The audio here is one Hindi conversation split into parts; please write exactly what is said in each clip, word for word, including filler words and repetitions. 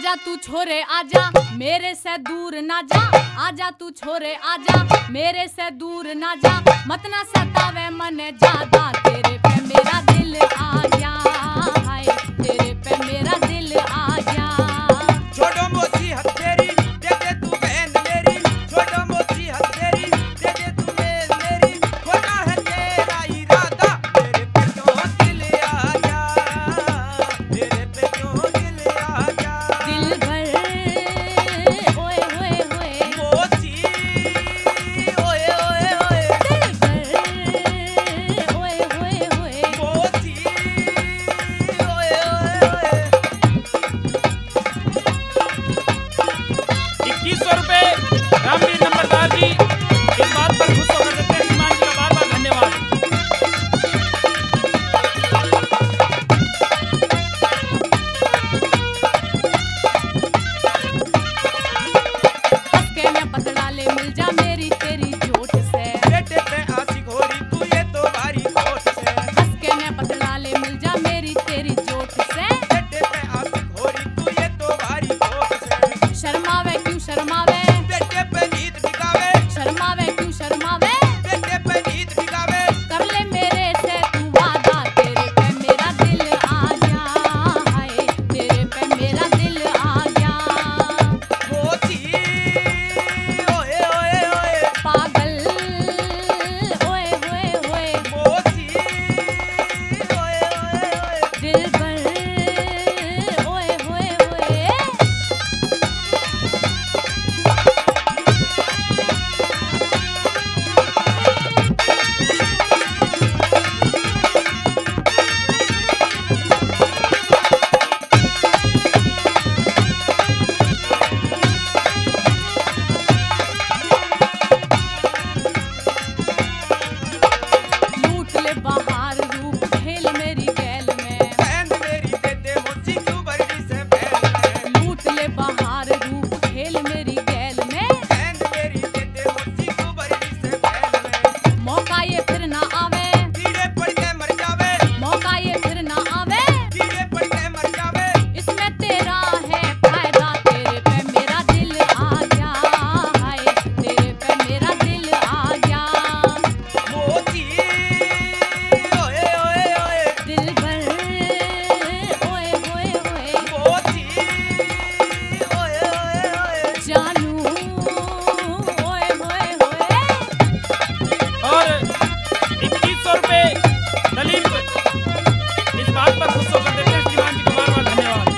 आजा तू छोरे आजा मेरे से दूर ना जा, आजा तू छोरे आजा मेरे से दूर ना जा, मत ना सतावे मने ज्यादा, तेरे पे मेरा दिल आ गया, हाय तेरे पे मेरा दिल आ गया। छोड़ो मोची हथेरी दे दे तू बहन मेरी, छोड़ो मोची हथेरी दे दे तू बहन मेरी, खोना है तेरा इरादा, तेरे पे क्यों दिल आ गया, तेरे पे क्यों दिल आ गया। दिल भर ओए होए होए मोची ओए ओए ओए, दिल भर ओए होए होए मोची ओए ओए ओए। इक्कीस सौ रुपए रामवीर नंबरदार जी इस बात पर खुश होकर देते हैं। श्रीमान जी का बार बार धन्यवाद। हंस के मैं पतड़ा ले मिल जा मेरी तेरी जोट से, बेटे पे आशिक हो रही तू ये तो भारी कोट से, हंस के मैं पतड़ा ले मिल जा मेरी तेरी जोट से, बेटे पे आशिक हो रही तू ये तो भारी कोट से, शर्मावे क्यों शर्मावे, बेटे पे नींद टिकावे, शर्मावे क्यों शर्मावे, बेटे पे नींद टिकावे। कर ले मेरे से तू वादा, तेरे पे मेरा दिल आ गया, हाय तेरे पे मेरा दिल आ गया। मोची ओए ओए ओए, पागल ओए होए होए मोची ओए ओए ओए। दिल भर ओए होए होए। लूट ले बाहर रूप खेल मेरी गैल में, बहन मेरी दे दे मोची क्यों बरगी से बहन में, लूट ले बाहर रूप खेल मेरी गैल में, बहन मेरी दे दे मोची क्यों बरगी से बहन में। मौका ये फिर ना आवे, कीड़े पड़ के मर जावे, मौका ये फिर ना आवे, कीड़े पड़ के मर जावे। इसमें तेरा है फायदा, तेरे पे मेरा दिल आ गया, हाय तेरे पे मेरा दिल आ गया। मोची ओए ओए ओए, दिल भर ओए होए होए मोची ओए ओए ओए। जानू ओए होए होए। और इक्कीस सौ रुपए दलीप इस बात पर खुश होकर देते हैं। श्रीमान जी का बार बार धन्यवाद।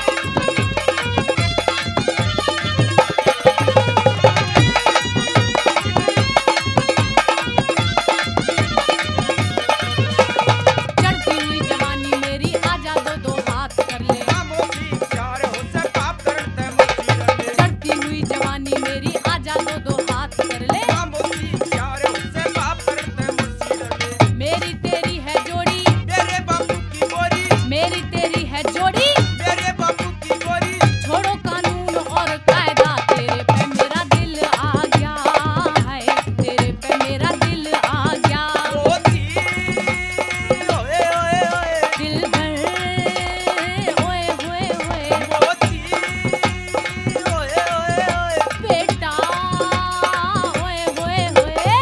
चढ़ती हुई जवानी मेरी आजा दो दो हाथ कर ले, मोची चार हो से पाप करते मोची रले, चढ़ती हुई जवानी मेरी आजा दो दो हाथ कर ले, मोची चार हो से पाप करते मोची रले। मेरी तेरी है जोड़ी, मेरे बापू की बोरी, मेरी तेरी है जोड़ी, मेरे बापू की बोरी। छोड़ो कानून और कायदा, तेरे पे मेरा दिल आ गया, हाय तेरे पे मेरा दिल आ गया। मोची ओए ओए ओए, दिल भर ओए होए होए मोची ओए ओए ओए। बेटा ओए होए होए।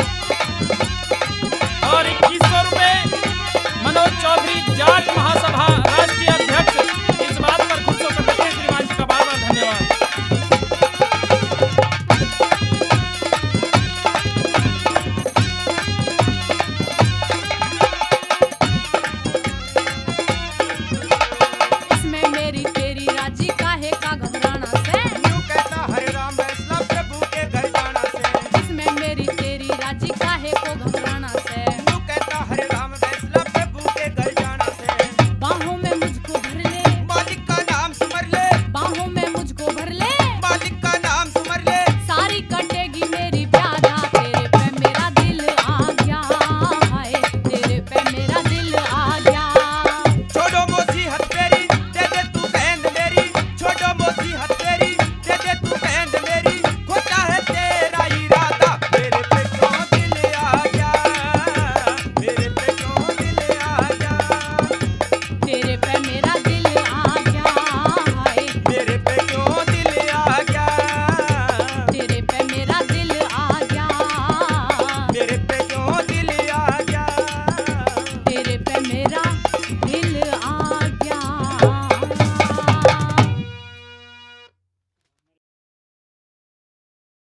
और इक्कीस सौ रुपए मनोज चौधरी जाट महासभा